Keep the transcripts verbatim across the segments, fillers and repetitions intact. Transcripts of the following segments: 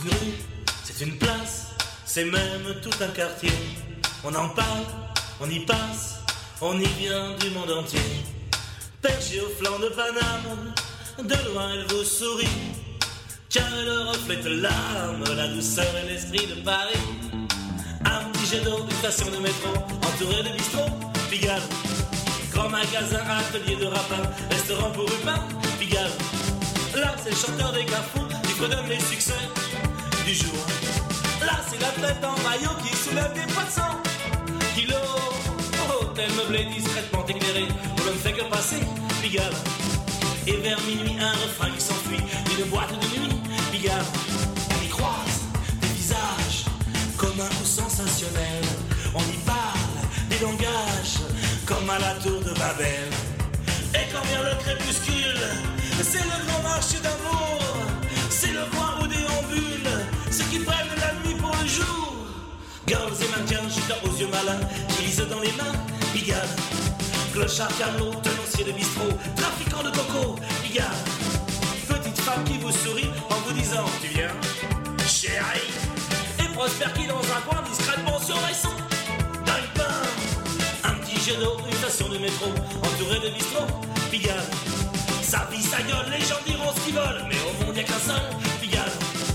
rue, c'est une place, c'est même tout un quartier. On en parle, on y passe, on y vient du monde entier. Perché au flanc de Paname, de loin elle vous sourit, car elle reflète l'âme, la douceur et l'esprit de Paris. Un petit jet d'eau, une station de métro, entouré de bistrots, Pigalle. Grand magasin, atelier de rapin, restaurant pour Rupin, Pigalle. Là c'est le chanteur des carrefours qui fredonne les succès du jour. Là c'est l'athlète en maillot qui soulève des poissons. Kilo, hôtel meublé discrètement éclairé, où l'on ne fait que passer, Pigalle. Et vers minuit un refrain qui s'enfuit d'une boîte de nuit, Pigalle. On y croise des visages communs ou sensationnels. On y parle des langages comme à la tour de Babel. Et quand vient le crépuscule, c'est le grand marché d'amour, c'est le coin où déambulent ceux qui prennent la nuit pour le jour. Girls et mannequins, gitans aux yeux malins, qui lisent dans les mains, Pigalle. Clochard, camelot, tenancier de bistrot, trafiquant de coco, Pigalle. Petite femme qui vous sourit en vous disant tu viens, chérie. Et Prosper qui dans un coin discrètement surveille son gagne-pain. Un petit jet d'eau, une station de métro, entouré de bistrot, Pigalle. Sa vie, sa gueule, les gens diront ce qu'ils veulent, mais au monde y'a qu'un seul, Pigalle.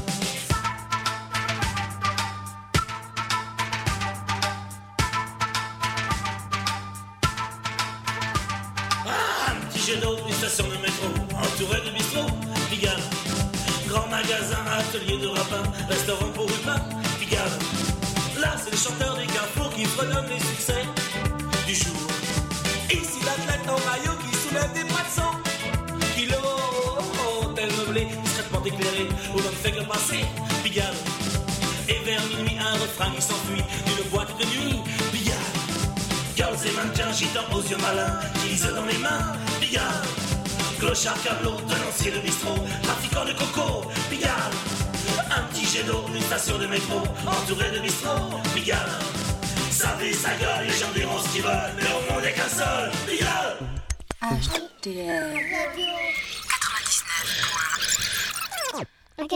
Ah, un petit jet d'eau, une station de métro, entouré de bistrot, Pigalle. Grand magasin, atelier de rapin, restaurant pour Rupin, Pigalle. Là, c'est le chanteur des carrefours qui fredonne les succès du jour. Ici, l'athlète en maillot qui soulève des poissons. Kilo, hôtel meublé, discrètement éclairé, où l'on ne fait que passer, Pigalle. Et vers minuit, un refrain qui s'enfuit d'une boîte de nuit, Pigalle. Girls et mannequins, gitans aux yeux malins, qui lisent dans les mains, Pigalle. Clochard, camelot, tenancier de bistrot, trafiquant de coco, Pigalle. Un petit jet d'eau, une station de métro, entouré de bistrot, Pigalle. Sa vie, sa gueule, les gens diront ce qu'ils veulent, mais au monde y'a qu'un seul, Pigalle. H D R quatre-vingt-dix-neuf. Ok.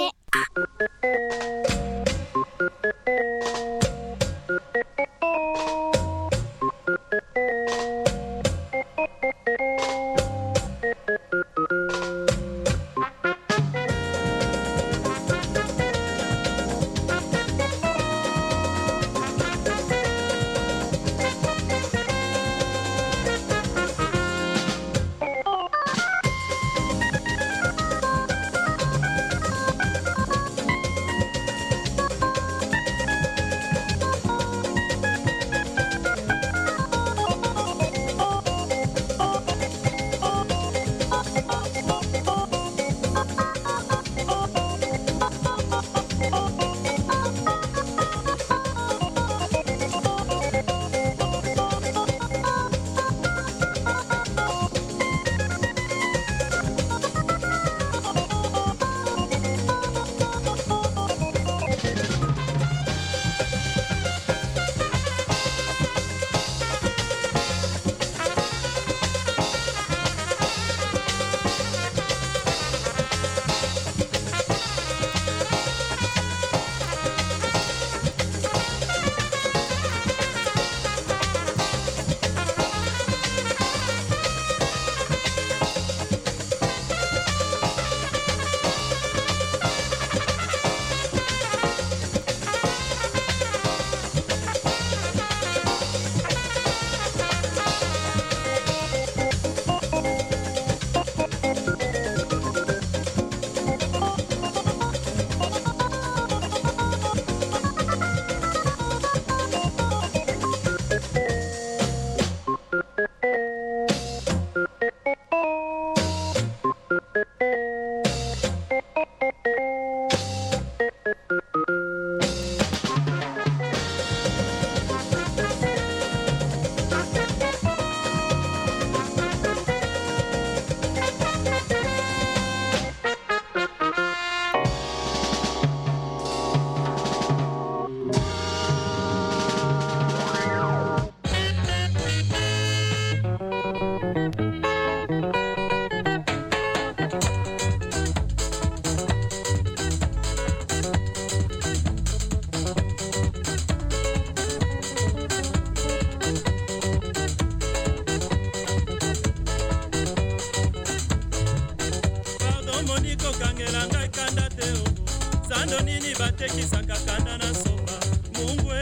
Moniko kangela ngai kanda te o Zando nini batekisaka kanda na soba Mungwe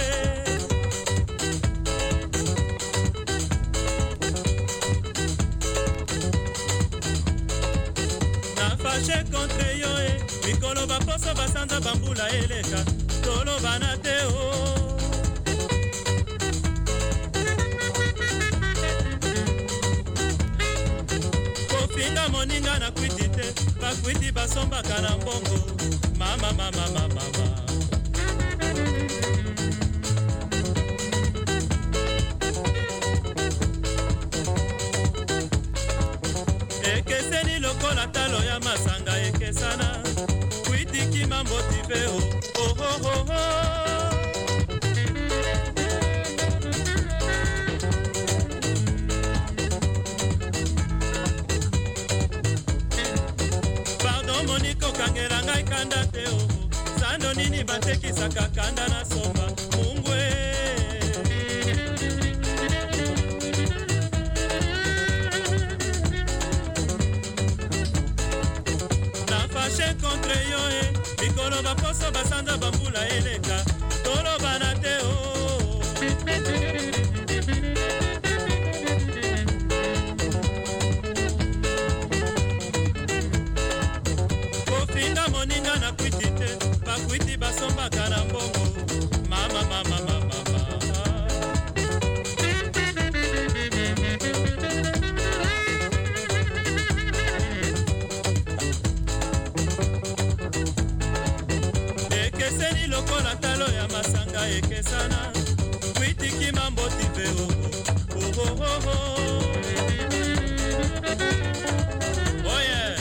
Na fache contre yo e Mikolo baposo basanza bambula eleka Tolo bana te o Kofinga moninga na kwiti te Bakwiti basombaka na mbongo Mama mama mama mama Ekeseni lokola talo ya masanga ekesana Kwiti kima motive o Oh oh oh oh Moniko kangela ngai kanda te o Zando nini batekisaka kanda na somba Mungwe Na fache contre yo e Mikolo baposo basanza bambula eleka Tolo bana te o Moninga na kwiti te Bakwiti basombaka na mbongo Mama mama mama mama Ekeseni lokola talo ya masanga ekesana Kwiti kima motive o Oh oh oh oh Oh yeah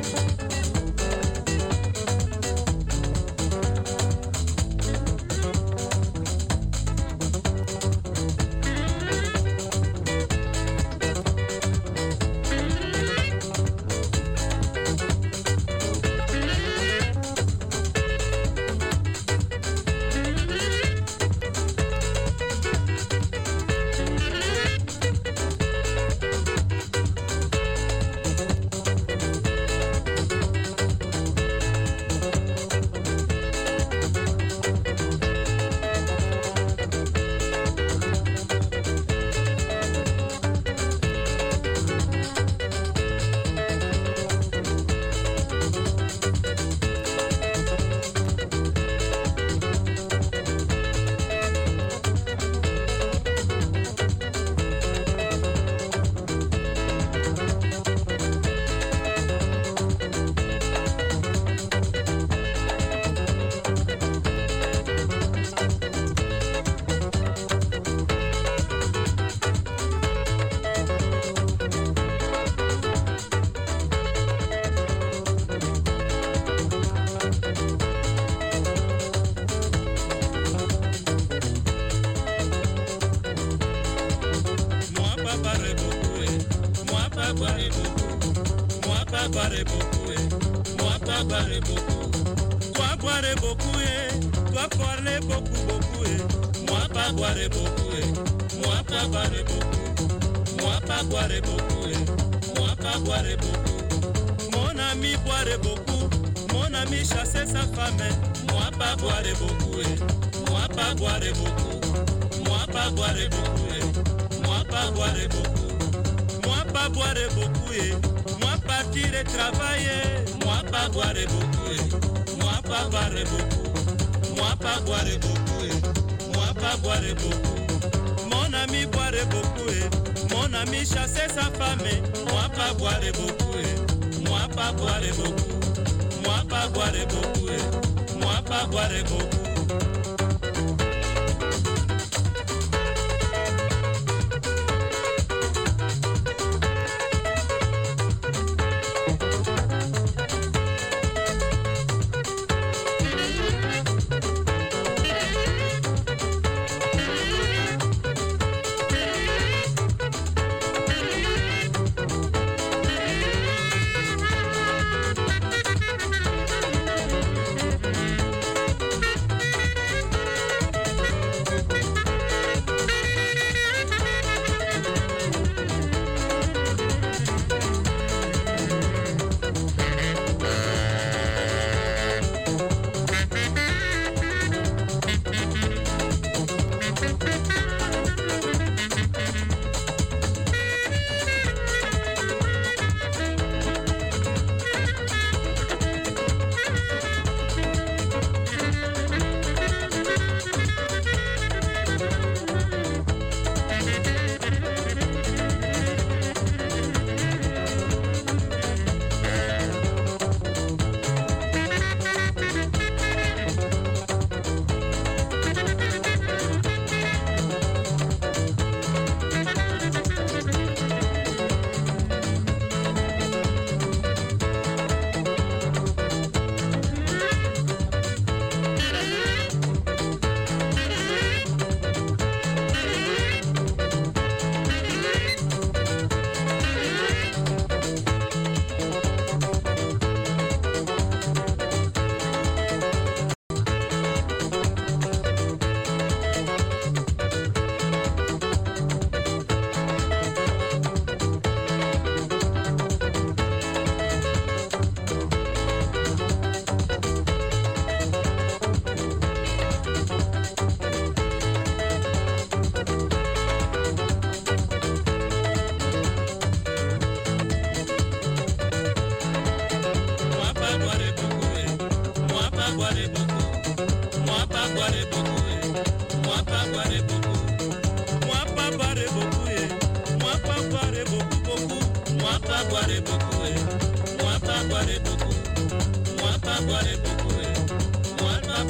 boire beaucoup, moi pas boire beaucoup. Toi boire beaucoup, toi parler beaucoup, beaucoup. Moi pas boire beaucoup, moi pas boire beaucoup. Moi pas boire beaucoup, moi pas boire beaucoup. Mon ami boire beaucoup, mon ami chasser sa femme. Moi pas boire beaucoup, moi pas boire beaucoup. Moi pas boire beaucoup, moi pas boire beaucoup. Moi pas boire beaucoup, moi partir et travailler. Moi pas boire beaucoup, moi pas boire beaucoup. Moi pas boire beaucoup, moi pas boire beaucoup. Mon ami boire beaucoup, mon ami chasser sa femme. Moi pas boire beaucoup, moi pas boire beaucoup. Moi pas boire beaucoup, moi pas boire beaucoup.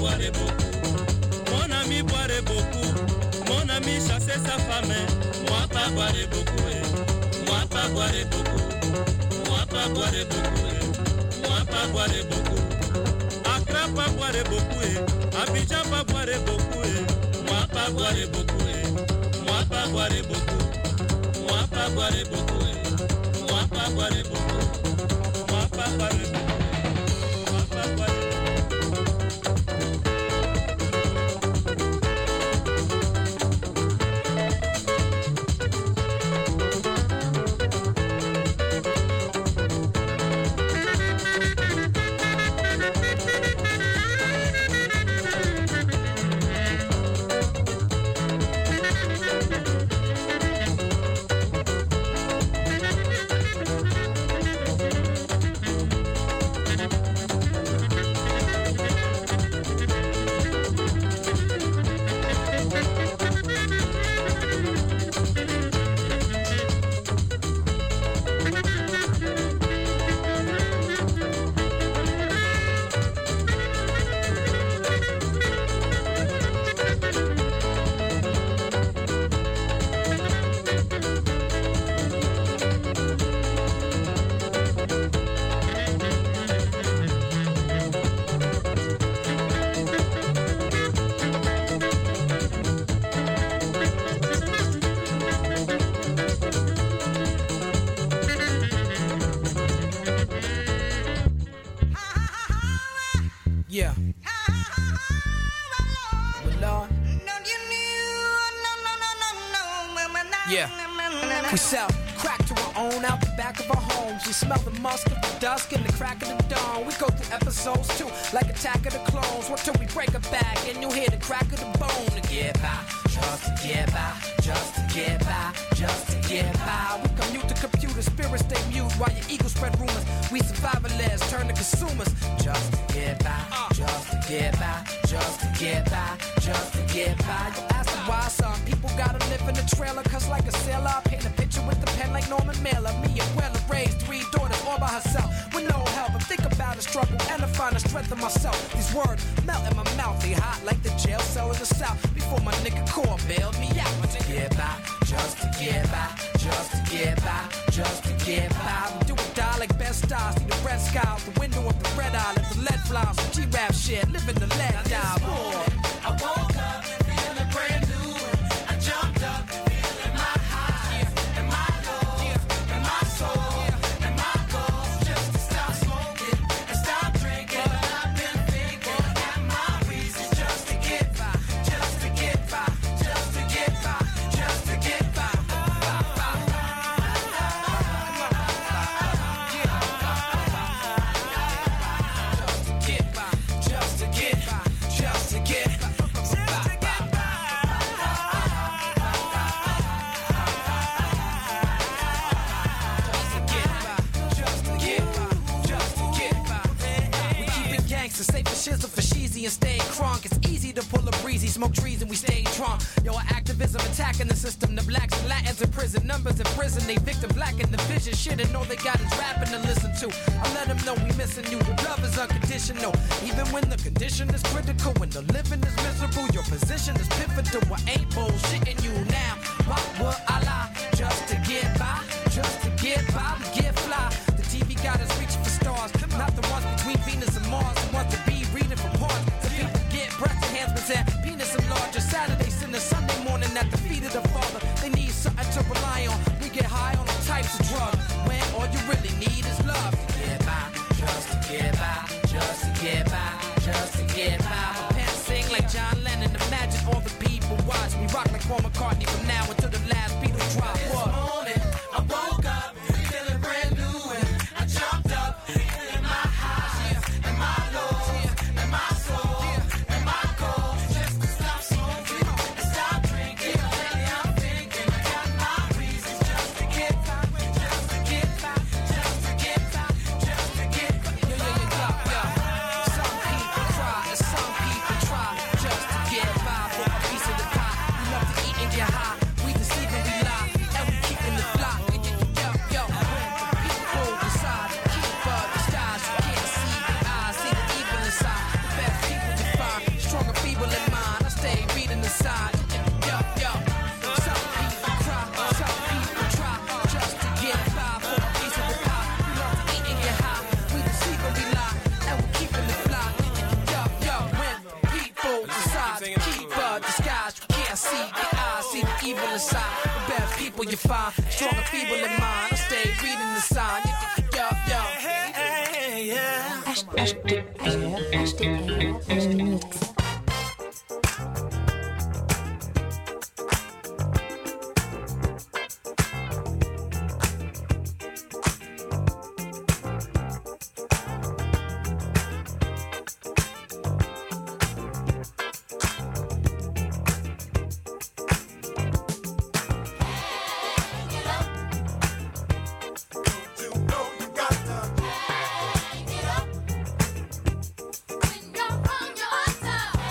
boirait beaucoup. Mon ami boirait beaucoup. Mon ami chassait sa femme. Moi pas boirait beaucoup. Eh. Moi pas boirait beaucoup. Moi pas boirait beaucoup. Eh. Moi pas boirait beaucoup. Accra pas boirait beaucoup. Eh. Abidjan pas boirait beaucoup. Eh. Moi pas boirait beaucoup. Eh. Moi pas boirait beaucoup. Moi pas boirait beaucoup. Eh. Moi pas boirait beaucoup. Moi pas boirait beaucoup. Yeah. Well, Lord. Yeah. We sell crack to our own out the back of our homes. We smell the musk of the dusk and the crack of the dawn. We go through episodes too, like Attack of the Clones. What till we break a back and you hear the crack of the bone. To get by, just to get by, just to get by, just to get by. We commute to computers, spirits stay mute while your ego spread rumors. We survivalists turn to consumers. Just to get by, just to get by, just to get by, just to get by. You ask them why some people gotta live in the trailer, cause like a sailor, I paint a picture with the pen like Norman Mailer. Me and Weller raised three daughters all by herself with no help. I think about the struggle and I find the strength in myself. These words melt in my mouth, they hot like the jail cell in the south. Before my nigga Core bailed me out. To get by, just to get by, just to get by, just to get by. We do it die like best stars, see the red sky out the window of the red eye, let the lead fly on some G-rap shit, living the lead die. Boy, I woke up feeling brand new. I jumped up feeling my highs and my lows and my soul and my goals. Just to stop smoking and stop drinking. But I've been thinking that my reasons just to get by, just to get by, just to get by, just to get by. Just to get by, just to get by, just to get by. Safe for shizzle for sheezy and stay crunk. It's easy to pull a breezy, smoke trees and we stay drunk. Yo, our activism attacking the system. The blacks and Latins in prison, numbers in prison. They victim black in the vision. Shit, and all they got is rapping to listen to. I let them know we missing you. The love is unconditional. Even when the condition is critical, when the living is miserable, your position is pivotal. I ain't bullshitting you now. Why would I lie? Just to get by, just to get by, we get fly. The T V got us reaching for stars, not the ones between Venus and Mars. The ones to be reading from hearts. Some people get breast enhancements and penis enlarger. Saturday, Sunday, Sunday morning at the feet of the Father. They need something to rely on. We get high on all types of drugs when all you really need is love. To get by, just to get by, just to get by, just to get by. My pants sing like John Lennon. Imagine all the people watch me rock like Paul McCartney from now until the last Beatle drop. This morning, I woke up feeling brand new and I jumped up feeling my highs and my lows and my soul and my goals. Just to stop smoking and stop drinking. Lately I'm thinking I got my reasons just to get by, just to get by, just to get by, just to get by. Yo, yo, yo, yo, yo. Some people cry and some people try just to get by for a piece of the pie. We love to eat and get high. We people you find strong and feeble in mind. I stay reading the sign. Yo, yo, hey, yeah. H D R, H D R, mix. Hang it up when you're on your altar.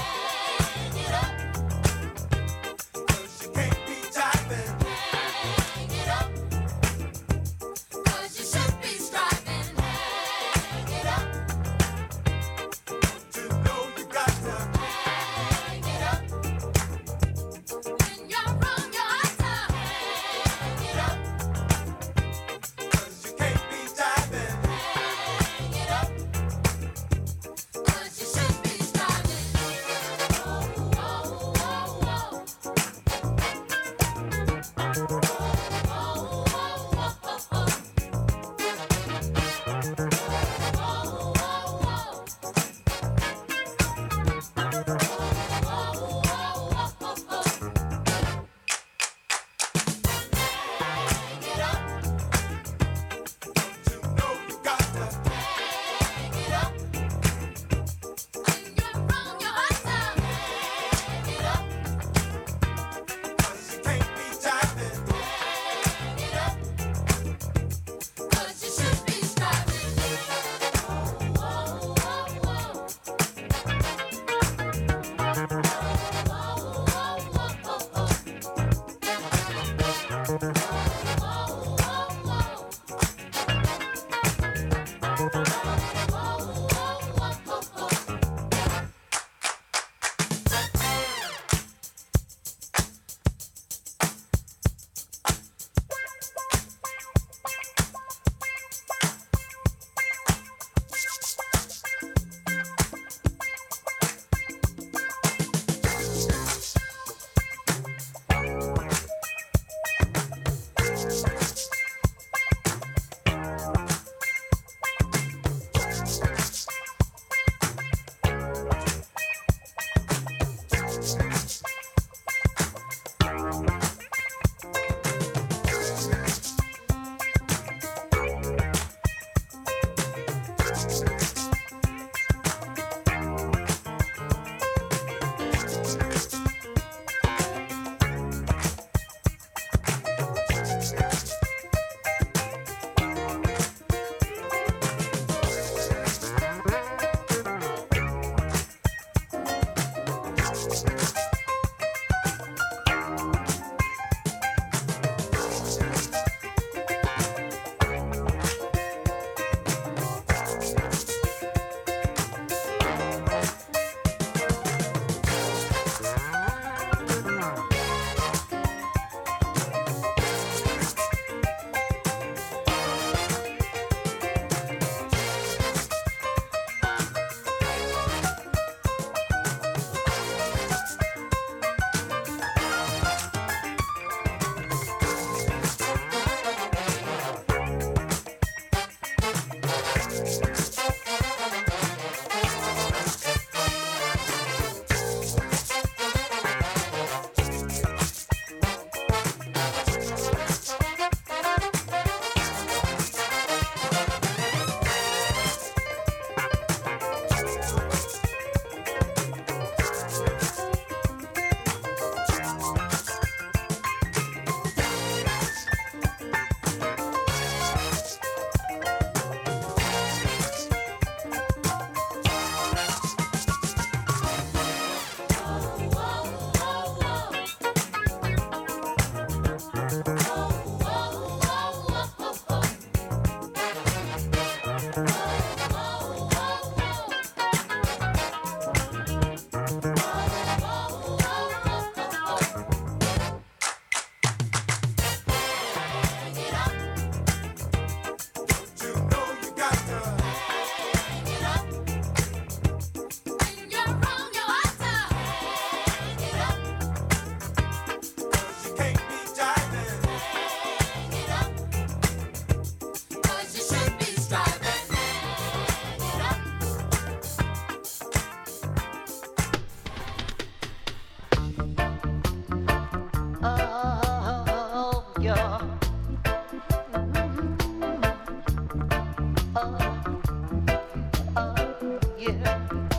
yeah.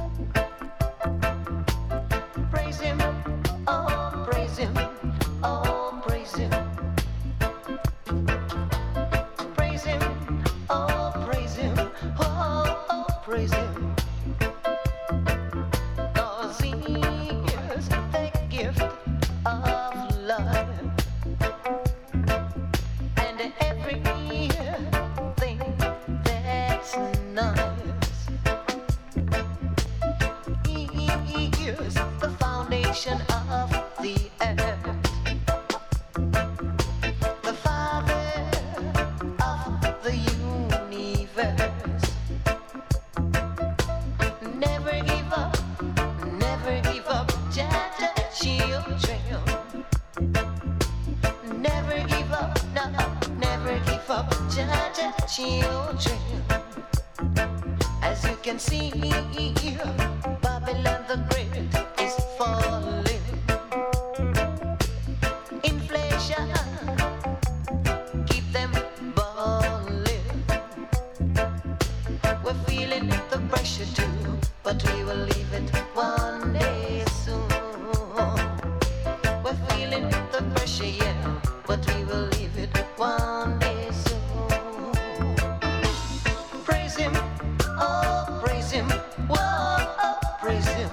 Praise him, oh praise him, oh praise him. Praise him, oh praise him, oh, oh praise him. 'Cause he is the gift of life. And everything that's nice. He is the foundation of the earth. The Father of the universe. Never give up, never give up, Jaja children. Never give up, no, never give up, Jaja children. As you can see, Babylon the Great is falling. Inflation, keep them balling. We're feeling the pressure too, but we will leave it one day soon. We're feeling the pressure, yeah, but we will leave it one day soon. Praise him, oh praise him, whoa, oh, praise him.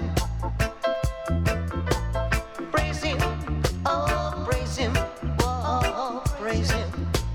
Praise him, oh praise him, whoa, praise him.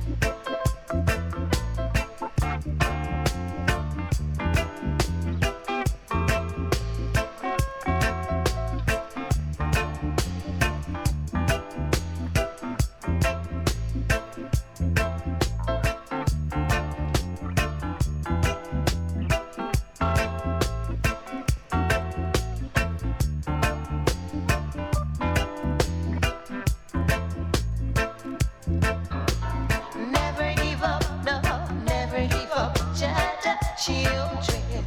Never give up, no, never give up, Jaja children.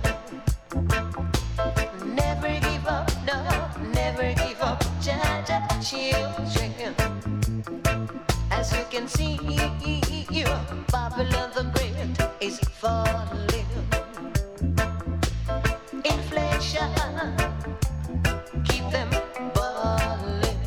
Never give up, no, never give up, Jaja children. As you can see, Babylon the Great is falling. Inflation, keep them balling.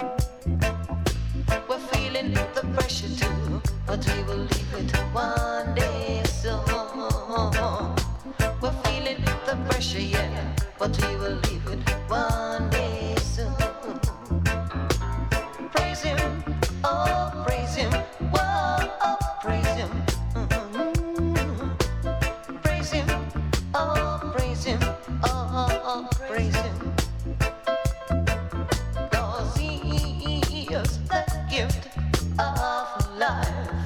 We're feeling the pressure too, but we will leave it one day soon. We're feeling the pressure, yeah, but we will leave it one day soon. Praise him, oh praise him, whoa, oh praise him. Mhm. Praise him, oh praise him, oh, oh praise him. 'Cause he is the gift of life.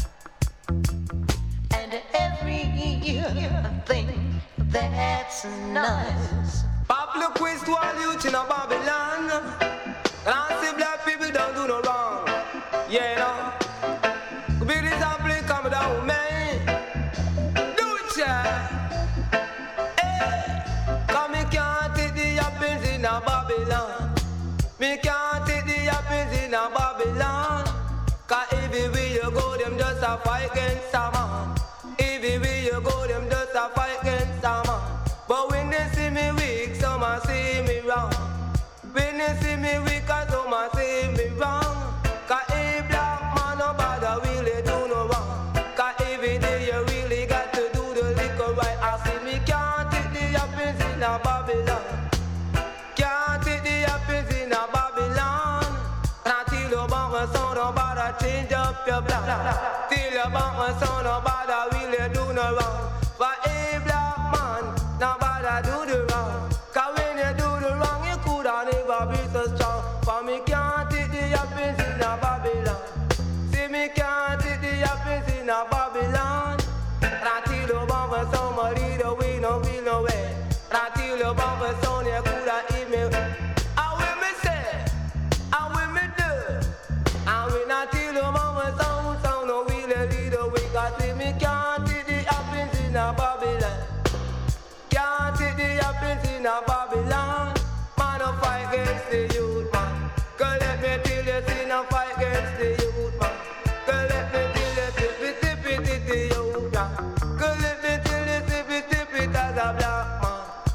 And everything that's nice. Pablo quiz to all youth in a Babylon. And I see black people don't do no wrong. Yeah, you know. Could be this apple coming down, man. Do it, yeah. Hey. Cause me can't take the apples in a Babylon. Me can't take the apples in a Babylon. Cause everywhere you go, them just a fight against a man. Everywhere you go, them just a fight against a man. But when they see me weak, some a see me wrong. When they see me weak, some a see me wrong. Cause a black man, nobody really do no wrong. Cause every day you really got to do the liquor right. I see me can't take the apples in a Babylon. Can't take the apples in a Babylon. Until you bump my son, nobody change up your plan. Till you bump my son, nobody really do no wrong. But a black man, nobody do the wrong. Cause when you do the wrong, you coulda never be so strong. For me can't take the apples in a Babylon. See me can't take the apples in a Babylon. Until you bump my son, somebody the way no feel no way. Until you bump my son, you coulda eat me. I will me say, I will me do. I will not till you bump my son, son no will lead the way. Cause see me can't take the apples in a Babylon. Can't take the apples in a Babylon. Man, no fight against the youth, man. Go let me tell you, see no fight against the youth, man. Go let me tell you, tip it, tip it, tip it, youth, man. Go let me tell you, tip it, tip it, as a black man.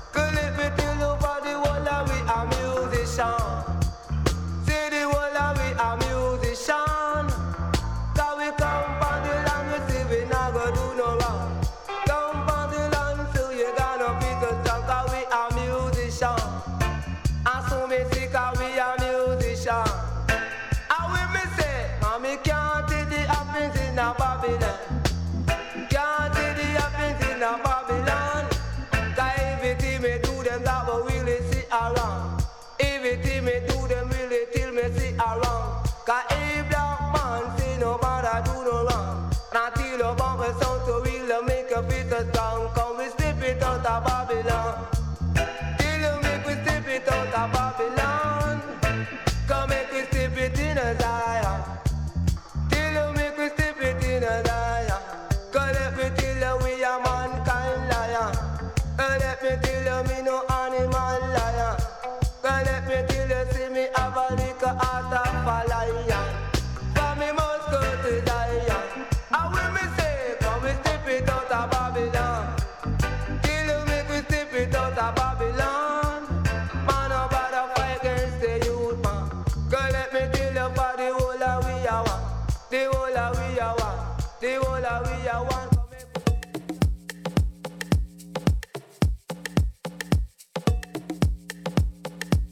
them that will really see around. Everything me do them really till me see around. Cause a black man say nobody do no wrong. And until the bumper sound to real make a fit strong. Come we step it out of Babylon. Till you make we step it out of Babylon. Come make we step it in a Zion. Till you make we step it in a Zion. Cause let me tell you we are mankind liar. And let me tell you me no